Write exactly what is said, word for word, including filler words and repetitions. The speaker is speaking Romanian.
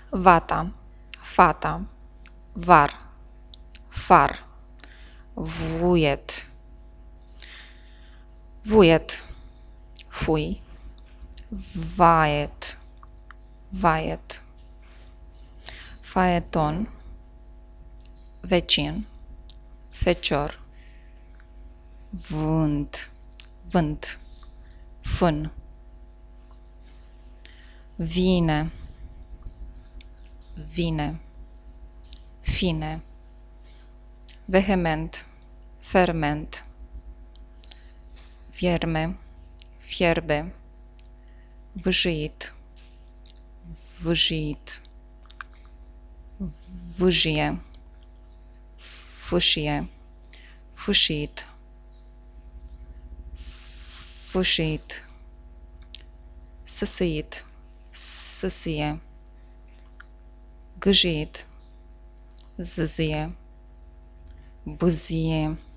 vata, fata, var, far, vuiet, vuiet, fui, vaet, vaet, faeton, vecin, fecior, vânt, vânt, fân, vine, vine, fine, vehement, ferment, vierme, fierbe, vâșit, vâșit, vâșie, fâșie, fâșit, fâșit, săsăit, săsie, gâjit, zâzie, bâzie,